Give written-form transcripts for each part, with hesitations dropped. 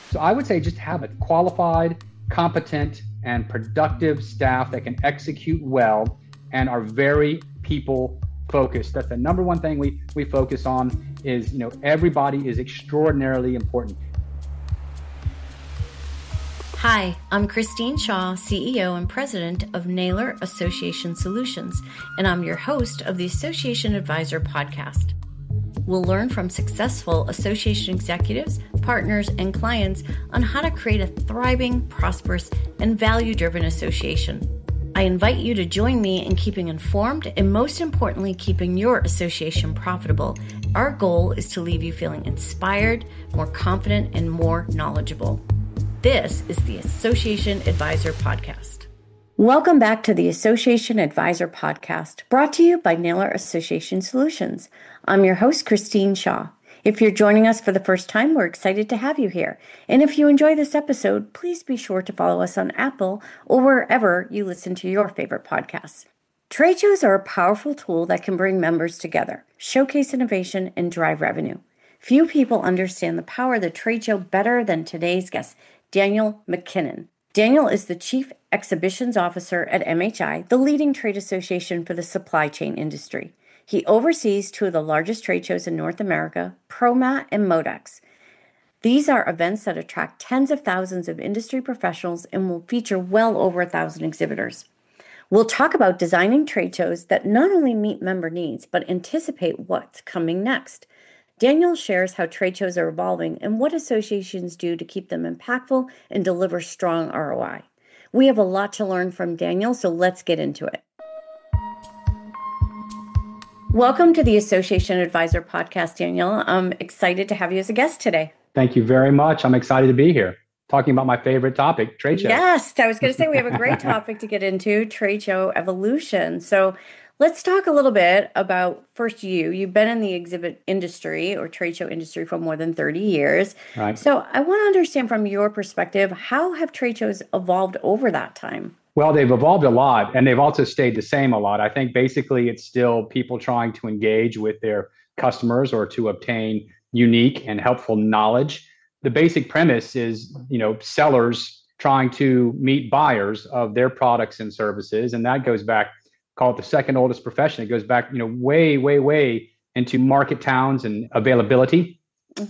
So I would say just have a qualified, competent, and productive staff that can execute well and are very people focused. That's the number one thing we focus on is, everybody is extraordinarily important. Hi, I'm Christine Shaw, CEO and President of Naylor Association Solutions, and I'm your host of the Association Advisor podcast. We'll learn from successful association executives, partners, and clients on how to create a thriving, prosperous, and value-driven association. I invite you to join me in keeping informed and, most importantly, keeping your association profitable. Our goal is to leave you feeling inspired, more confident, and more knowledgeable. This is the Association Advisor Podcast. Welcome back to the Association Advisor Podcast, brought to you by Naylor Association Solutions. I'm your host, Christine Shaw. If you're joining us for the first time, we're excited to have you here. And if you enjoy this episode, please be sure to follow us on Apple or wherever you listen to your favorite podcasts. Trade shows are a powerful tool that can bring members together, showcase innovation, and drive revenue. Few people understand the power of the trade show better than today's guest, Daniel McKinnon. Daniel is the Chief Exhibitions Officer at MHI, the leading trade association for the supply chain industry. He oversees two of the largest trade shows in North America, ProMat and MODEX. These are events that attract tens of thousands of industry professionals and will feature well over 1,000 exhibitors. We'll talk about designing trade shows that not only meet member needs, but anticipate what's coming next. Daniel shares how trade shows are evolving and what associations do to keep them impactful and deliver strong ROI. We have a lot to learn from Daniel, so let's get into it. Welcome to the Association Advisor Podcast, Daniel. I'm excited to have you as a guest today. Thank you very much. I'm excited to be here talking about my favorite topic, trade shows. Yes, I was going to say we have a great topic to get into, trade show evolution. So let's talk a little bit about first you. You've been in the exhibit industry or trade show industry for more than 30 years. Right. So I want to understand from your perspective, how have trade shows evolved over that time? Well, they've evolved a lot, and they've also stayed the same a lot. I think basically it's still people trying to engage with their customers or to obtain unique and helpful knowledge. The basic premise is, sellers trying to meet buyers of their products and services, and that goes back, call it the second oldest profession. It goes back, way, way, way into market towns and availability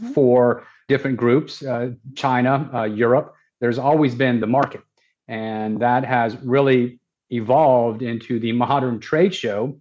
for different groups, China, Europe. There's always been the market. And that has really evolved into the modern trade show,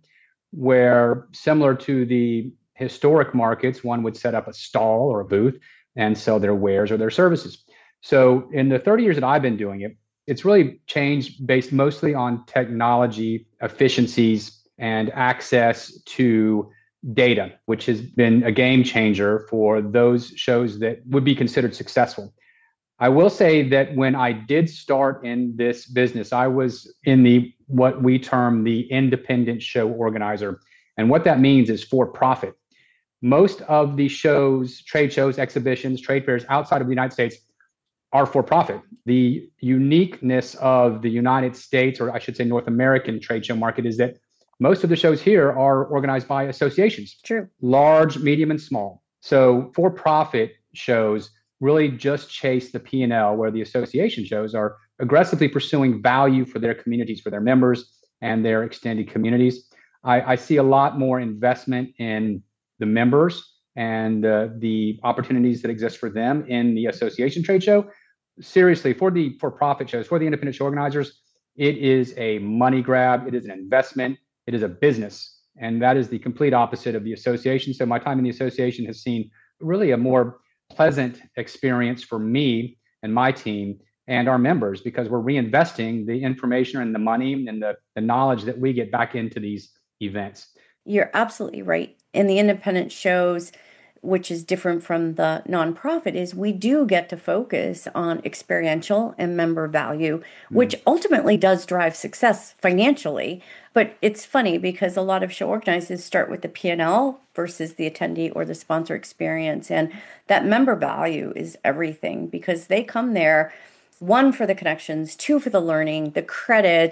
where similar to the historic markets, one would set up a stall or a booth and sell their wares or their services. So in the 30 years that I've been doing it, it's really changed based mostly on technology, efficiencies, and access to data, which has been a game changer for those shows that would be considered successful. I will say that when I did start in this business, I was in what we term the independent show organizer. And what that means is for profit. Most of the shows, trade shows, exhibitions, trade fairs outside of the United States are for profit. The uniqueness of the United States, or I should say North American trade show market, is that most of the shows here are organized by associations. True. Large, medium, and small. So for profit shows really just chase the P&L, where the association shows are aggressively pursuing value for their communities, for their members and their extended communities. I see a lot more investment in the members and the opportunities that exist for them in the association trade show. Seriously, for the for-profit shows, for the independent show organizers, it is a money grab. It is an investment. It is a business. And that is the complete opposite of the association. So my time in the association has seen really a more pleasant experience for me and my team and our members, because we're reinvesting the information and the money and the knowledge that we get back into these events. You're absolutely right. In the independent shows, which is different from the nonprofit, is we do get to focus on experiential and member value, which ultimately does drive success financially. But it's funny because a lot of show organizers start with the P&L versus the attendee or the sponsor experience. And that member value is everything, because they come there, one, for the connections, two, for the learning, the credits,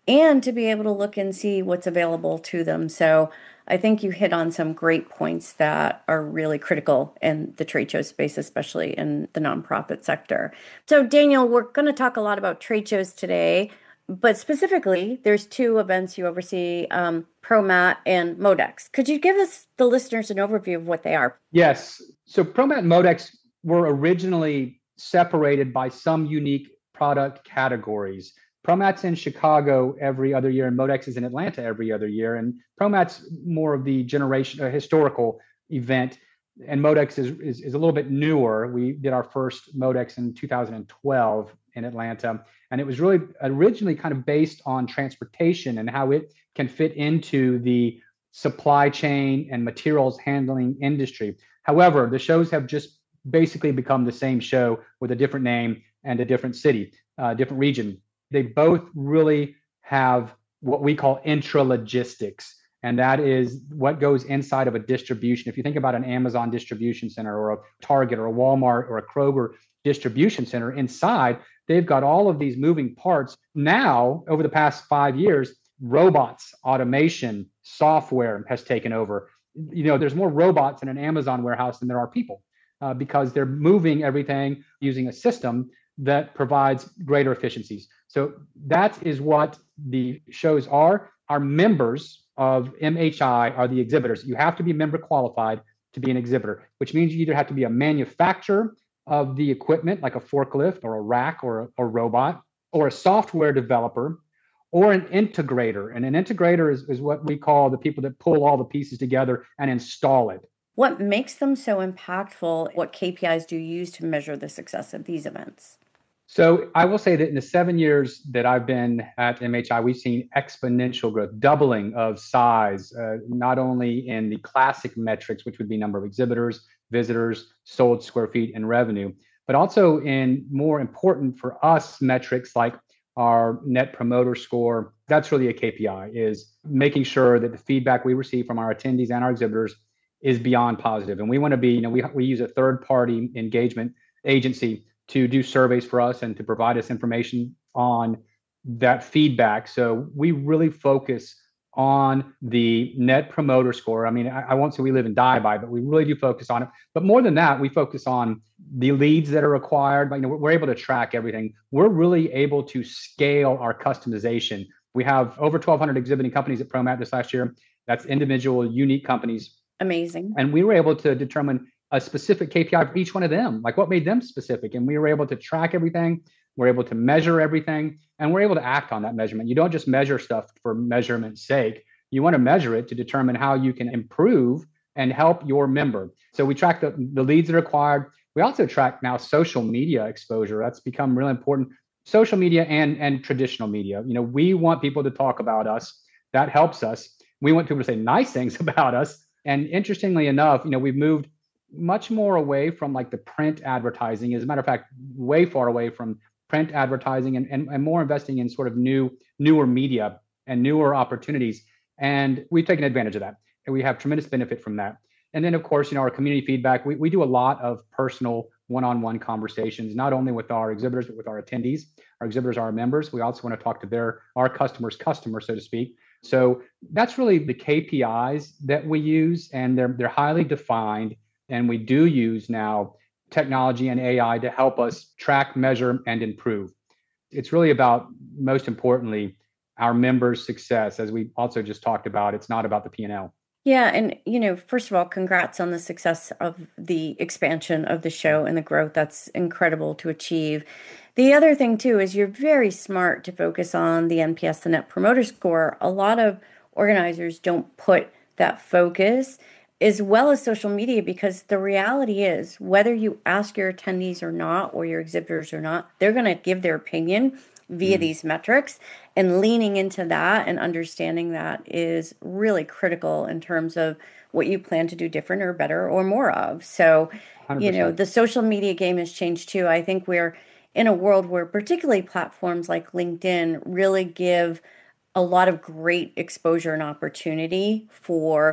and to be able to look and see what's available to them. So I think you hit on some great points that are really critical in the trade show space, especially in the nonprofit sector. So, Daniel, we're going to talk a lot about trade shows today, but specifically, there's two events you oversee, ProMat and Modex. Could you give us, the listeners, an overview of what they are? Yes. So ProMat and Modex were originally separated by some unique product categories. ProMat's in Chicago every other year, and Modex is in Atlanta every other year. And ProMat's more of the historical event, and Modex is a little bit newer. We did our first Modex in 2012 in Atlanta, and it was really originally kind of based on transportation and how it can fit into the supply chain and materials handling industry. However, the shows have just basically become the same show with a different name and a different city, different region. They both really have what we call intralogistics, and that is what goes inside of a distribution. If you think about an Amazon distribution center or a Target or a Walmart or a Kroger distribution center, inside, they've got all of these moving parts. Now, over the past 5 years, robots, automation, software has taken over. There's more robots in an Amazon warehouse than there are people because they're moving everything using a system that provides greater efficiencies. So that is what the shows are. Our members of MHI are the exhibitors. You have to be member qualified to be an exhibitor, which means you either have to be a manufacturer of the equipment, like a forklift or a rack or a robot, or a software developer, or an integrator. And an integrator is what we call the people that pull all the pieces together and install it. What makes them so impactful? What KPIs do you use to measure the success of these events? So I will say that in the 7 years that I've been at MHI, we've seen exponential growth, doubling of size, not only in the classic metrics, which would be number of exhibitors, visitors, sold square feet, and revenue, but also in more important for us metrics like our net promoter score. That's really a KPI, is making sure that the feedback we receive from our attendees and our exhibitors is beyond positive. And we want to be, we use a third-party engagement agency to do surveys for us and to provide us information on that feedback. So we really focus on the net promoter score. I mean, I won't say we live and die by, but we really do focus on it. But more than that, we focus on the leads that are required. But, we're able to track everything. We're really able to scale our customization. We have over 1,200 exhibiting companies at ProMat this last year. That's individual, unique companies. Amazing. And we were able to determine a specific KPI for each one of them, like what made them specific. And we were able to track everything. We're able to measure everything, and we're able to act on that measurement. You don't just measure stuff for measurement's sake. You want to measure it to determine how you can improve and help your member. So we track the leads that are required. We also track now social media exposure. That's become really important. Social media and traditional media. We want people to talk about us. That helps us. We want people to say nice things about us. And interestingly enough, we've moved much more away from like the print advertising. As a matter of fact, way far away from print advertising and more investing in sort of newer media and newer opportunities. And we've taken advantage of that. And we have tremendous benefit from that. And then, of course, our community feedback, we do a lot of personal one-on-one conversations, not only with our exhibitors, but with our attendees. Our exhibitors are our members. We also want to talk to our customers' customer, so to speak. So that's really the KPIs that we use, and they're highly defined. And we do use now technology and AI to help us track, measure, and improve. It's really about, most importantly, our members' success. As we also just talked about, it's not about the P&L. Yeah. And, first of all, congrats on the success of the expansion of the show and the growth. That's incredible to achieve. The other thing, too, is you're very smart to focus on the NPS, the Net Promoter Score. A lot of organizers don't put that focus, as well as social media, because the reality is, whether you ask your attendees or not, or your exhibitors or not, they're going to give their opinion via these metrics, and leaning into that and understanding that is really critical in terms of what you plan to do different or better or more of. So, 100%. The social media game has changed too. I think we're in a world where particularly platforms like LinkedIn really give a lot of great exposure and opportunity for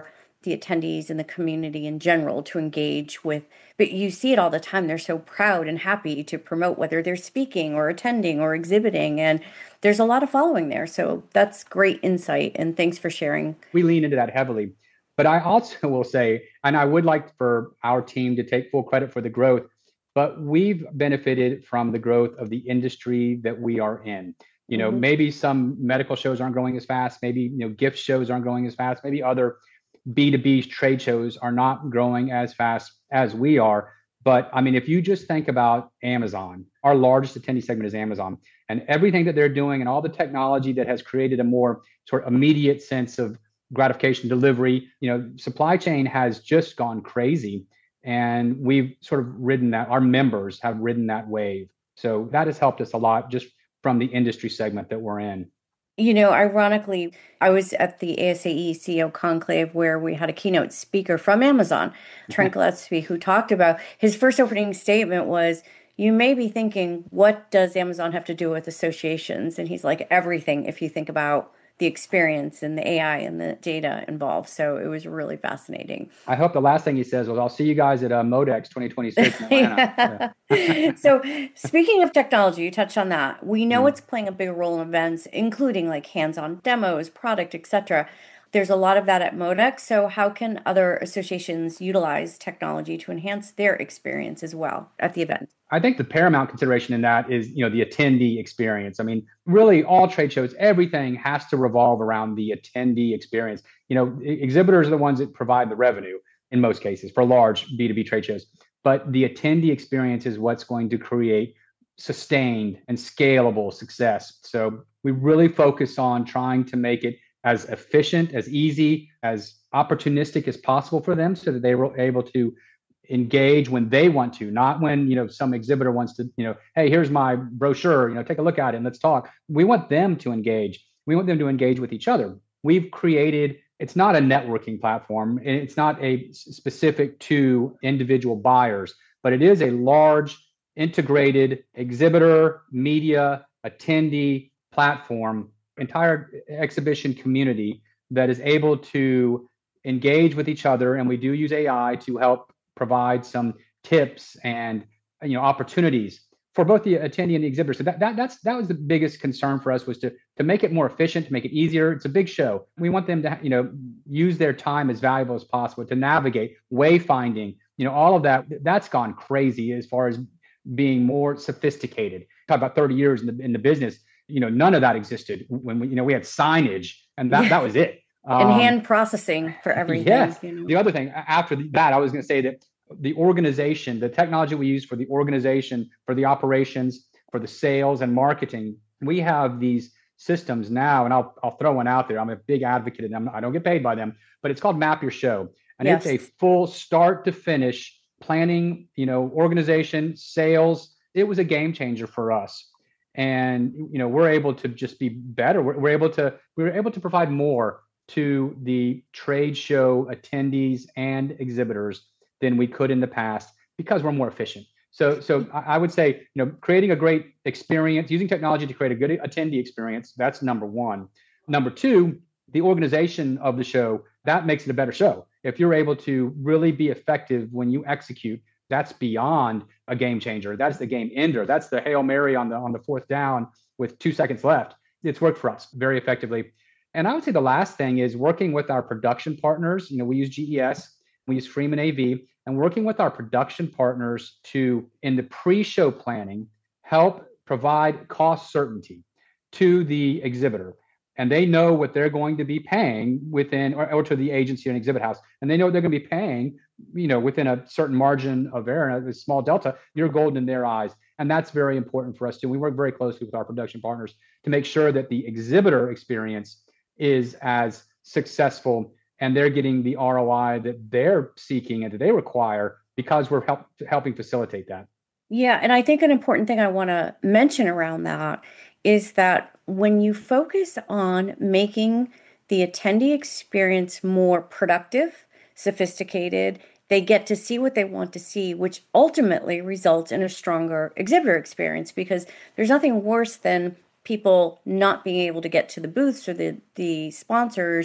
the attendees and the community in general to engage with, but you see it all the time. They're so proud and happy to promote whether they're speaking or attending or exhibiting. And there's a lot of following there. So that's great insight. And thanks for sharing. We lean into that heavily. But I also will say, and I would like for our team to take full credit for the growth, but we've benefited from the growth of the industry that we are in. Maybe some medical shows aren't growing as fast. Maybe, gift shows aren't growing as fast. Maybe other B2B trade shows are not growing as fast as we are. But I mean, if you just think about Amazon, our largest attendee segment is Amazon, and everything that they're doing and all the technology that has created a more sort of immediate sense of gratification delivery, supply chain has just gone crazy. And we've sort of ridden that, our members have ridden that wave. So that has helped us a lot just from the industry segment that we're in. Ironically, I was at the ASAE CEO Conclave where we had a keynote speaker from Amazon, Trent Gillespie, who talked about his first opening statement was, you may be thinking, what does Amazon have to do with associations? And he's like, everything, if you think about the experience and the AI and the data involved. So it was really fascinating. I hope the last thing he says was, I'll see you guys at Modex 2026 in Atlanta. Yeah. So speaking of technology, you touched on that. We know it's playing a big role in events, including like hands-on demos, product, etc. There's a lot of that at Modex. So how can other associations utilize technology to enhance their experience as well at the event? I think the paramount consideration in that is, the attendee experience. I mean, really all trade shows, everything has to revolve around the attendee experience. Exhibitors are the ones that provide the revenue in most cases for large B2B trade shows, but the attendee experience is what's going to create sustained and scalable success. So we really focus on trying to make it as efficient, as easy, as opportunistic as possible for them so that they were able to engage when they want to, not when, some exhibitor wants to, hey, here's my brochure, take a look at it and let's talk. We want them to engage. We want them to engage with each other. We've created, it's not a networking platform and it's not a specific to individual buyers, but it is a large integrated exhibitor, media, attendee platform, entire exhibition community that is able to engage with each other. And we do use AI to help provide some tips and opportunities for both the attendee and the exhibitor. So that was the biggest concern for us, was to make it more efficient, to make it easier. It's a big show. We want them to use their time as valuable as possible to navigate wayfinding. All of that. That's gone crazy as far as being more sophisticated. Talk about 30 years in the business. None of that existed when we had signage, and that was it. And hand processing for everything. Yes. The other thing after that, I was going to say that the organization, the technology we use for the organization, for the operations, for the sales and marketing, we have these systems now, and I'll throw one out there. I'm a big advocate of them. I don't get paid by them, but it's called Map Your Show. And It's a full start to finish planning, organization, sales. It was a game changer for us. And, we're able to just be better. We're able to provide more to the trade show attendees and exhibitors than we could in the past because we're more efficient. So I would say, creating a great experience, using technology to create a good attendee experience, that's number one. Number two, the organization of the show, that makes it a better show. If you're able to really be effective when you execute, that's beyond a game changer. That's the game ender. That's the Hail Mary on the fourth down with 2 seconds left. It's worked for us very effectively. And I would say the last thing is working with our production partners. We use GES, we use Freeman AV, and working with our production partners to, in the pre-show planning, help provide cost certainty to the exhibitor. And they know what they're going to be paying within, or to the agency and exhibit house. And they know they're going to be paying, within a certain margin of error, a small delta, you're golden in their eyes. And that's very important for us too. We work very closely with our production partners to make sure that the exhibitor experience is as successful and they're getting the ROI that they're seeking and that they require because we're helping facilitate that. Yeah. And I think an important thing I want to mention around that is that when you focus on making the attendee experience more productive, sophisticated, they get to see what they want to see, which ultimately results in a stronger exhibitor experience, because there's nothing worse than people not being able to get to the booths or the sponsors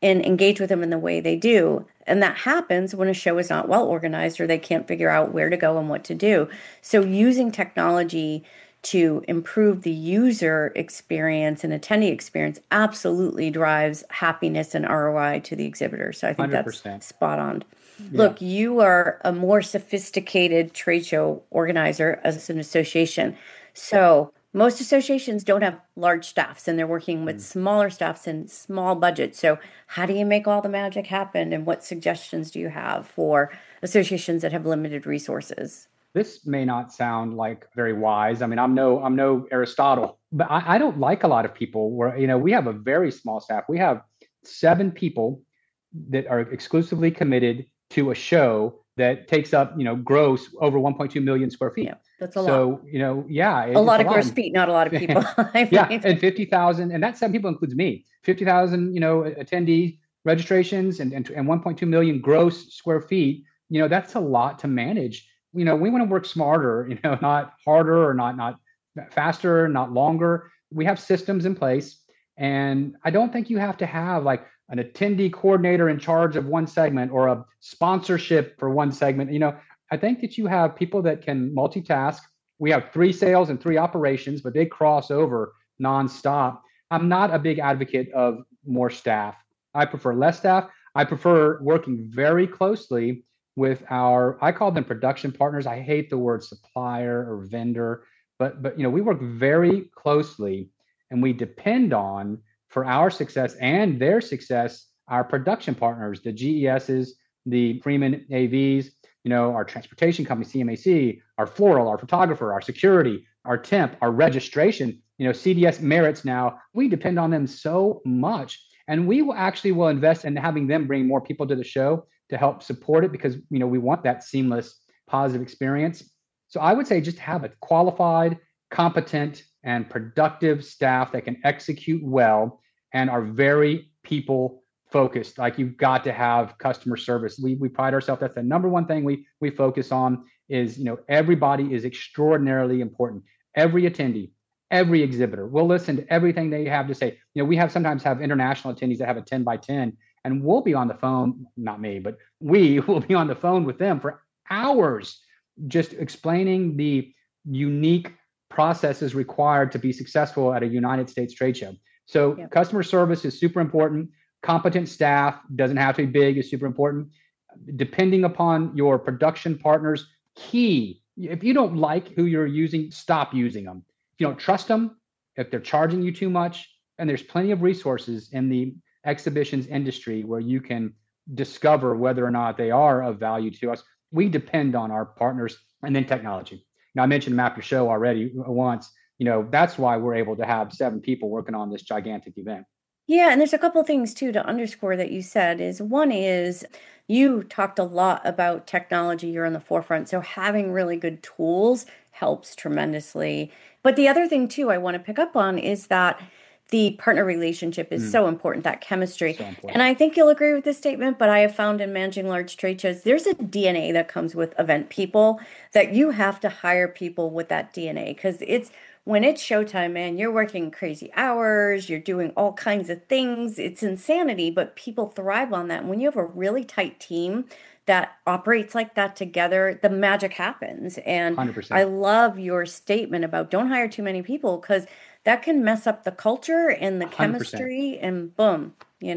and engage with them in the way they do. And that happens when a show is not well organized or they can't figure out where to go and what to do. So using technology to improve the user experience and attendee experience absolutely drives happiness and ROI to the exhibitor. So I think that's 100%. spot on. Yeah. Look, you are a more sophisticated trade show organizer as an association. So most associations don't have large staffs and they're working with Mm. smaller staffs and small budgets. So how do you make all the magic happen? And what suggestions do you have for associations that have limited resources? This may not sound like very wise. I mean, I'm no Aristotle, but I don't like a lot of people where, we have a very small staff. We have 7 people that are exclusively committed to a show that takes up, gross over 1.2 million square feet. Yeah, that's a lot. So, yeah, A it's lot a of lot. gross feet, not a lot of people. I Yeah, mean, and 50,000, and that 7 people includes me. 50,000, attendee registrations and 1.2 million gross square feet. That's a lot to manage. We want to work smarter, not harder or not faster, not longer. We have systems in place, and I don't think you have to have like an attendee coordinator in charge of one segment or a sponsorship for one segment. I think that you have people that can multitask. We have 3 sales and 3 operations, but they cross over nonstop. I'm not a big advocate of more staff. I prefer less staff. I prefer working very closely with I call them production partners. I hate the word supplier or vendor, but we work very closely and we depend on, for our success and their success, our production partners, the GESs, the Freeman AVs, our transportation company, CMAC, our floral, our photographer, our security, our temp, our registration, CDS Merits now. We depend on them so much. And we will invest in having them bring more people to the show to help support it because, we want that seamless, positive experience. So I would say just have a qualified, competent, and productive staff that can execute well and are very people focused. Like you've got to have customer service. We pride ourselves. That's the number one thing we focus on is, everybody is extraordinarily important. Every attendee, every exhibitor will listen to everything they have to say. We sometimes have international attendees that have a 10 by 10 and we'll be on the phone, not me, but we will be on the phone with them for hours, just explaining the unique processes required to be successful at a United States trade show. So Customer service is super important. Competent staff, doesn't have to be big, is super important. Depending upon your production partners, key. If you don't like who you're using, stop using them. If you don't trust them, if they're charging you too much, and there's plenty of resources in the exhibitions industry where you can discover whether or not they are of value to us. We depend on our partners and then technology. Now, I mentioned Map Your Show already once. That's why we're able to have 7 people working on this gigantic event. Yeah, and there's a couple of things too to underscore that you said is one is you talked a lot about technology, you're in the forefront. So having really good tools helps tremendously. But the other thing too I want to pick up on is that the partner relationship is so important, that chemistry. So important. And I think you'll agree with this statement, but I have found in managing large trade shows, there's a DNA that comes with event people that you have to hire people with that DNA because when it's showtime, man, you're working crazy hours, you're doing all kinds of things. It's insanity, but people thrive on that. And when you have a really tight team that operates like that together, the magic happens. And 100%. I love your statement about don't hire too many people because that can mess up the culture and the 100%. chemistry and boom,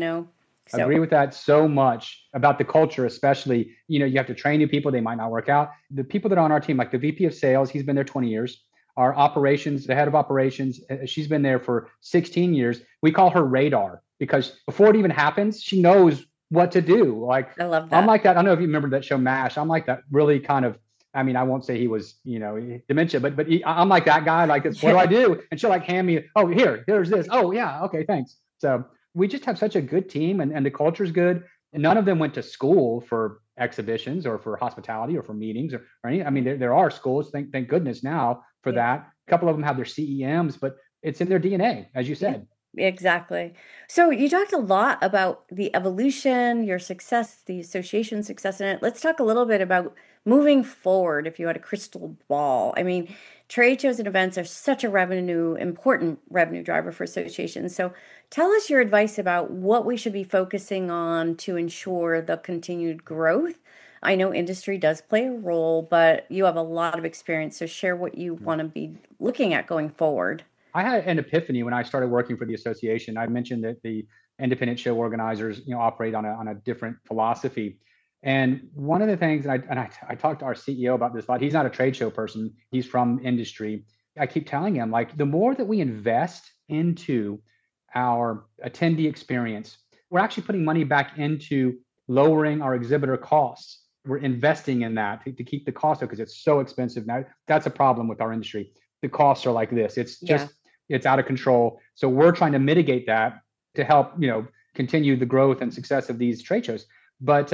I agree with that so much about the culture, especially, you have to train new people. They might not work out. The people that are on our team, like the VP of sales, he's been there 20 years. Our operations, the head of operations, she's been there for 16 years. We call her radar because before it even happens, she knows what to do. Like, I love that. I'm like that. I don't know if you remember that show MASH. I'm like that really kind of, I mean, I won't say he was, dementia, but I'm like that guy. Like, what do I do? And she'll like hand me, oh, here's this. Oh, yeah. Okay, thanks. So we just have such a good team and the culture's good. And none of them went to school for exhibitions or for hospitality or for meetings or anything. I mean, there are schools, thank goodness now for that. A couple of them have their CEMs, but it's in their DNA, as you said. Exactly. So you talked a lot about the evolution, your success, the association success in it. Let's talk a little bit about moving forward, if you had a crystal ball, I mean, trade shows and events are such a important revenue driver for associations. So tell us your advice about what we should be focusing on to ensure the continued growth. I know industry does play a role, but you have a lot of experience. So share what you want to be looking at going forward. I had an epiphany when I started working for the association. I mentioned that the independent show organizers, operate on a different philosophy. And one of the things, I talked to our CEO about this a lot. He's not a trade show person. He's from industry. I keep telling him, like, the more that we invest into our attendee experience, we're actually putting money back into lowering our exhibitor costs. We're investing in that to keep the cost up because it's so expensive now. That's a problem with our industry. The costs are like this. It's just it's out of control. So we're trying to mitigate that to help, continue the growth and success of these trade shows. But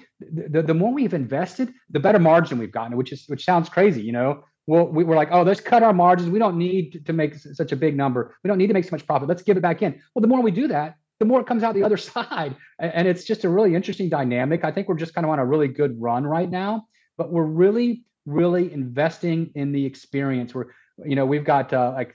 the more we've invested, the better margin we've gotten, which sounds crazy, Well, we're like, oh, let's cut our margins. We don't need to make such a big number. We don't need to make so much profit. Let's give it back in. Well, the more we do that, the more it comes out the other side. And it's just a really interesting dynamic. I think we're just kind of on a really good run right now, but we're really, really investing in the experience. We've got like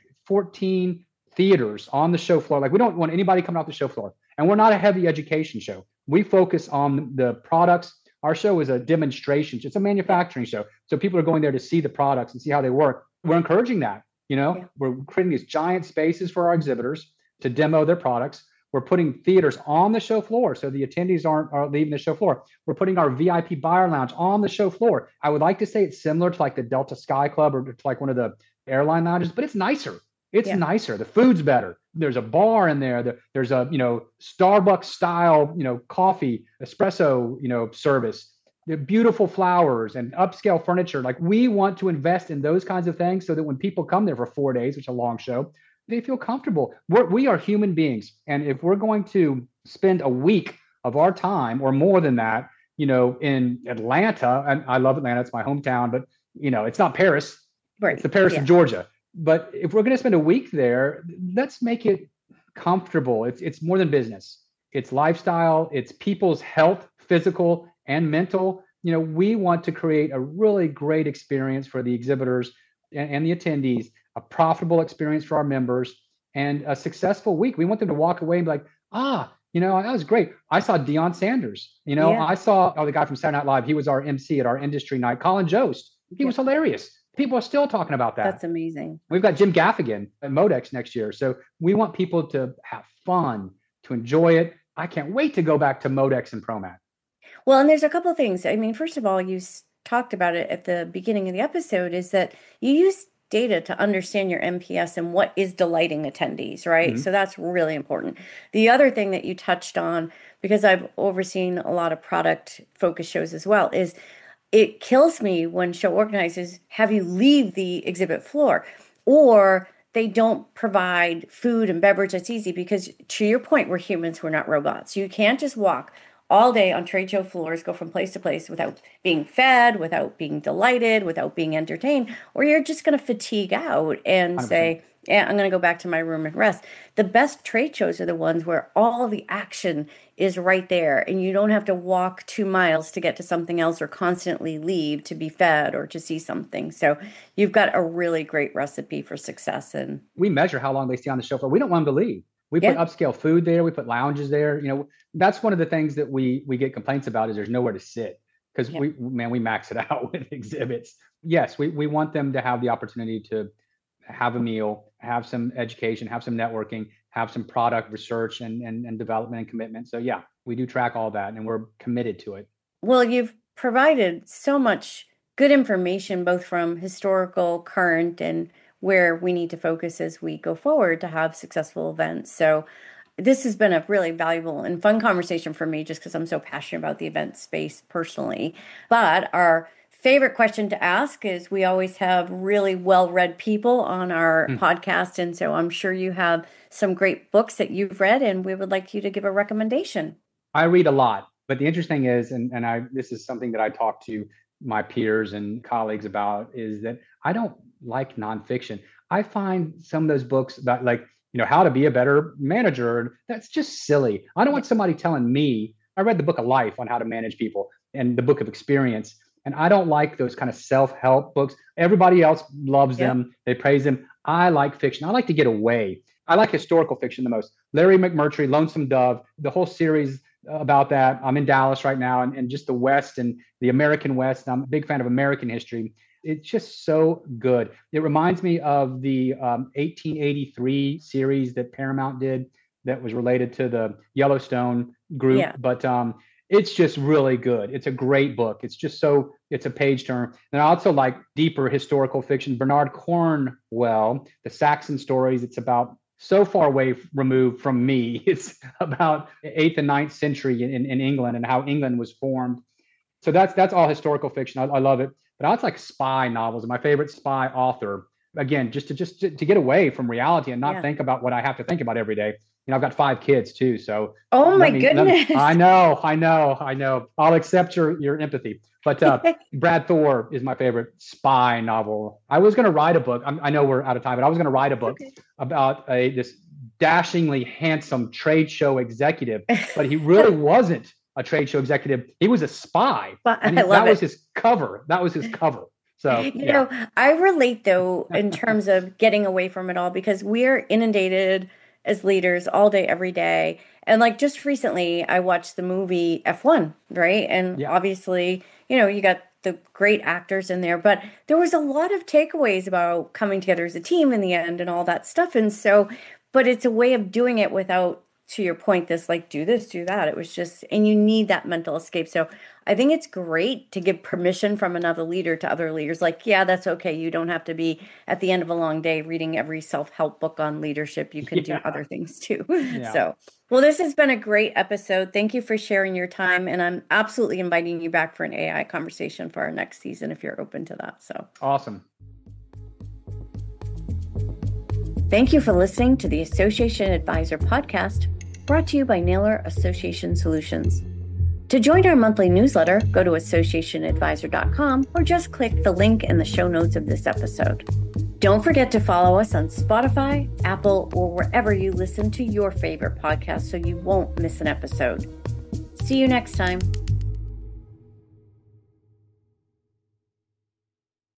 14 theaters on the show floor. Like, we don't want anybody coming off the show floor. And we're not a heavy education show. We focus on the products. Our show is a demonstration. It's a manufacturing show. So people are going there to see the products and see how they work. We're encouraging that. We're creating these giant spaces for our exhibitors to demo their products. We're putting theaters on the show floor so the attendees aren't leaving the show floor. We're putting our VIP buyer lounge on the show floor. I would like to say it's similar to like the Delta Sky Club or to like one of the airline lounges, but it's nicer. It's nicer. The food's better. There's a bar in there. There's a, Starbucks style, coffee, espresso, service. The beautiful flowers and upscale furniture. Like, we want to invest in those kinds of things so that when people come there for 4 days, which is a long show, they feel comfortable. We are human beings. And if we're going to spend a week of our time or more than that, in Atlanta, and I love Atlanta, it's my hometown, but, it's not Paris. Right. It's the Paris of Georgia. But if we're going to spend a week there, let's make it comfortable. It's more than business. It's lifestyle. It's people's health, physical and mental. We want to create a really great experience for the exhibitors and the attendees, a profitable experience for our members, and a successful week. We want them to walk away and be like, that was great. I saw Deion Sanders. I saw the guy from Saturday Night Live. He was our MC at our industry night. Colin Jost. He was hilarious. People are still talking about that. That's amazing. We've got Jim Gaffigan at Modex next year. So we want people to have fun, to enjoy it. I can't wait to go back to Modex and ProMat. Well, and there's a couple of things. I mean, first of all, you talked about it at the beginning of the episode, is that you use data to understand your NPS and what is delighting attendees, right? Mm-hmm. So that's really important. The other thing that you touched on, because I've overseen a lot of product focused shows as well, is it kills me when show organizers have you leave the exhibit floor, or they don't provide food and beverage that's easy, because to your point, we're humans, we're not robots. You can't just walk all day on trade show floors, go from place to place without being fed, without being delighted, without being entertained, or you're just going to fatigue out and 100%. Say, yeah, I'm going to go back to my room and rest. The best trade shows are the ones where all the action is right there and you don't have to walk 2 miles to get to something else or constantly leave to be fed or to see something. So you've got a really great recipe for success. And we measure how long they stay on the show floor. We don't want them to leave. We put upscale food there. We put lounges there. That's one of the things that we get complaints about, is there's nowhere to sit, because we max it out with exhibits. Yes, we want them to have the opportunity to have a meal, have some education, have some networking, have some product research and development and commitment. So yeah, we do track all that and we're committed to it. Well, you've provided so much good information, both from historical, current, and where we need to focus as we go forward to have successful events. So this has been a really valuable and fun conversation for me, just because I'm so passionate about the event space personally. But our favorite question to ask is, we always have really well-read people on our podcast. And so I'm sure you have some great books that you've read, and we would like you to give a recommendation. I read a lot, but the interesting is, this is something that I talk to my peers and colleagues about, is that I don't like nonfiction. I find some of those books about, like, how to be a better manager, that's just silly. I don't want somebody telling me. I read the book of life on how to manage people and the book of experience. And I don't like those kind of self-help books. Everybody else loves them. They praise them. I like fiction. I like to get away. I like historical fiction the most. Larry McMurtry, Lonesome Dove, the whole series about that. I'm in Dallas right now, and just the West and the American West. I'm a big fan of American history. It's just so good. It reminds me of the 1883 series that Paramount did that was related to the Yellowstone group. Yeah. But it's just really good. It's a great book. It's a page turner. And I also like deeper historical fiction. Bernard Cornwell, The Saxon Stories. It's about so far away removed from me. It's about 8th and 9th century in England and how England was formed. So that's all historical fiction. I love it. But I also like spy novels. My favorite spy author, again, just to get away from reality and not think about what I have to think about every day. You know, I've got 5 kids too. So my goodness. I know. I'll accept your empathy. But Brad Thor is my favorite spy novel. I was going to write a book. I know we're out of time, but I was going to write a book about this dashingly handsome trade show executive, but he really wasn't a trade show executive. He was a spy. That was his cover. So, you know, I relate though, in terms of getting away from it all, because we're inundated as leaders all day, every day. And like just recently, I watched the movie F1, right? And obviously, you know, you got the great actors in there, but there was a lot of takeaways about coming together as a team in the end and all that stuff. And so, but it's a way of doing it without, to your point, this like, do this, do that. It was just, and you need that mental escape. So I think it's great to give permission from another leader to other leaders. Like, yeah, that's okay. You don't have to be at the end of a long day reading every self-help book on leadership. You can do other things too. Yeah. So, well, this has been a great episode. Thank you for sharing your time. And I'm absolutely inviting you back for an AI conversation for our next season, if you're open to that. So awesome. Thank you for listening to the Association Advisor podcast, brought to you by Naylor Association Solutions. To join our monthly newsletter, go to associationadvisor.com or just click the link in the show notes of this episode. Don't forget to follow us on Spotify, Apple, or wherever you listen to your favorite podcast so you won't miss an episode. See you next time.